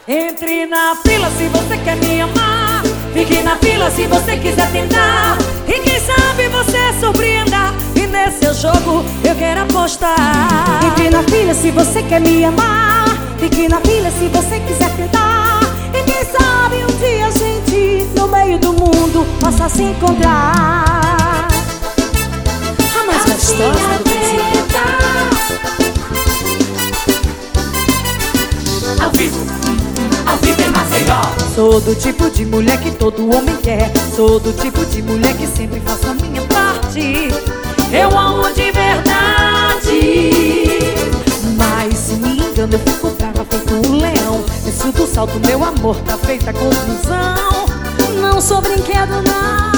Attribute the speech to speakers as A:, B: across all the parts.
A: Entre na fila se você quer me amar. Fique na fila se você quiser tentar. E quem sabe você surpreenda. E nesse seu jogo eu quero apostar.
B: Entre na fila se você quer me amar. Fique na fila se você quiser tentar. E quem sabe um dia a gente no meio do mundo possa se encontrar.
A: A mais gostosa do Brasil.
C: Ao vivo em Maceió.
A: Sou do tipo de mulher que todo homem quer. Sou do tipo de mulher que sempre faço a minha parte. Eu amo de verdade. Mas se me engano eu fico brava feito um leão. Desço do salto, meu amor, tá feita a conclusão.
B: Não sou brinquedo não.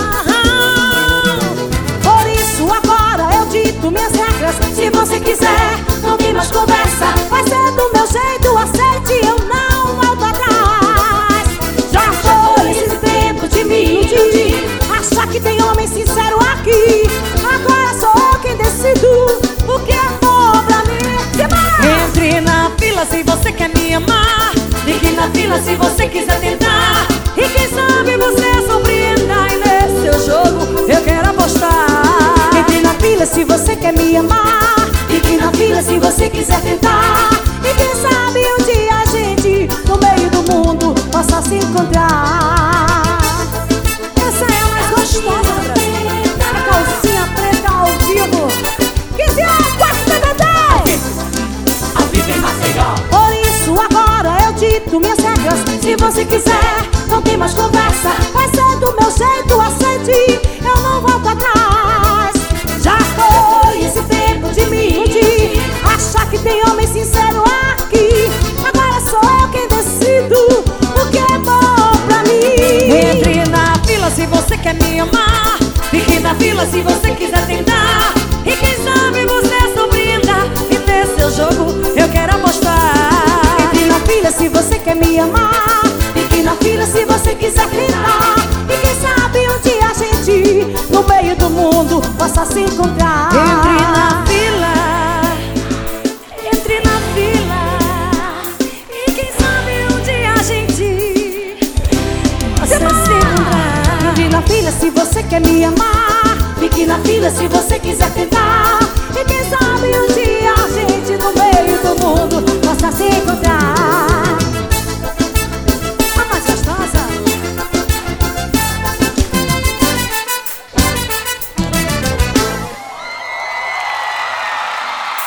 B: Por isso agora eu dito minhas regras. Se você quiser, não tem mais conversa. Vai ser do meu jeito, aceite, eu não volto atrás. Já foi esse tempo de me iludir, achar que tem homem sincero aqui. Agora sou eu quem decido o que é bom pra mim.
A: Entre na fila se você quer me amar. Fique na fila se você quiser tentar. E quem sabe você surpreenda. E nesse seu jogo eu quero apostar.
B: Entre na fila se você quer me amar. Fique na fila se você quiser tentar. E quem sabe um dia a gente no meio do mundo possa se encontrar. Essa é a mais gostosa, Brasil. A calcinha preta ao vivo. Que se aguarde, bebê.
C: Ao vivo em Maceió.
B: Por isso agora eu dito minhas regras. Se você quiser, não tem mais conversa. Vai ser do meu jeito, aceite, eu não volto atrás. Já foi esse tempo de me iludir, achar que tem homem sincero aqui. Agora sou eu quem decido o que é bom pra mim.
A: Entre na fila se você quer me amar. Fique na fila se você quiser tentar. E quem sabe você surpreenda. E nesse seu jogo eu quero apostar.
B: Entre na fila se você quer me amar. Fique na fila se você quiser tentar. E quem sabe um dia a gente no meio do mundo possa se encontrar.
A: Entre na fila. Entre na fila. E quem sabe um dia a gente possa se encontrar.
B: Entre na fila se você quer me amar. Fique na fila se você quiser tentar. E quem sabe um dia